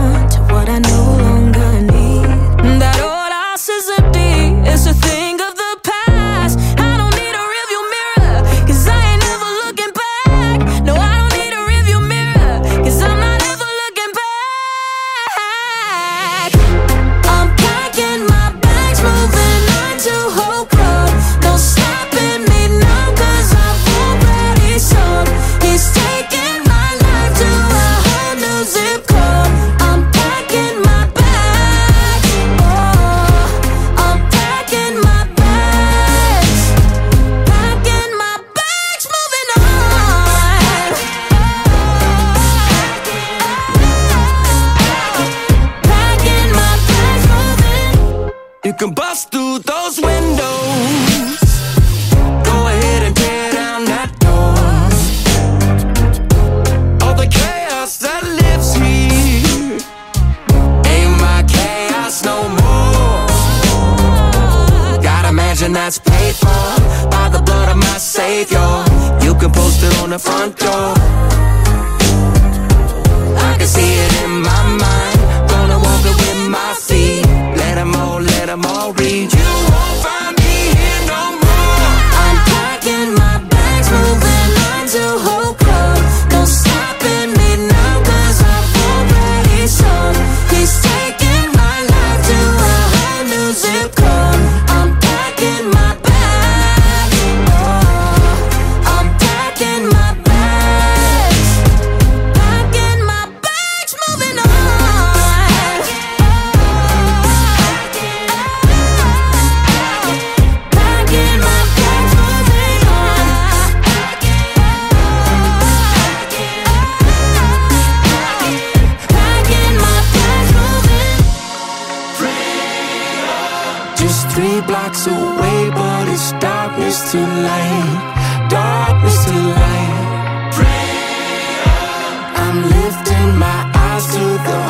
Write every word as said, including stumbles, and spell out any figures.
on to what I no longer need. That old house is empty, it's a thing of the past. I don't need a rearview mirror, cause I ain't never looking back. No, I don't need a rearview mirror, cause I'm not ever looking back. I'm packing my bags, moving on to Hope Road. No stopping me now, cause I've already sold. He's taking my life to a whole new zip code. I'm packing my bags, oh, I'm packing my bags, packing my bags, moving on. Packing my bags, moving. You can bust through those windows, go ahead and tear down that door. All the chaos that lives here ain't my chaos no more. Gotta imagine that's paid for by the blood of my savior. You can post it on the front door, I can see it in my mind. Gonna walk it with my feet. Let them all, let them all read. You won't find me here no more. I'm packing my bags, moving on to Hope Road. No stopping me now, cause I've already sold. He's taking my life to a whole new zip code. I'm packing my bags, oh, I'm packing my bags, packing my bags, moving on. Packing my bags, moving on. Packing my bags, moving. Just three blocks away, but it's darkness to light, darkness to light. I'm lifting my eyes to the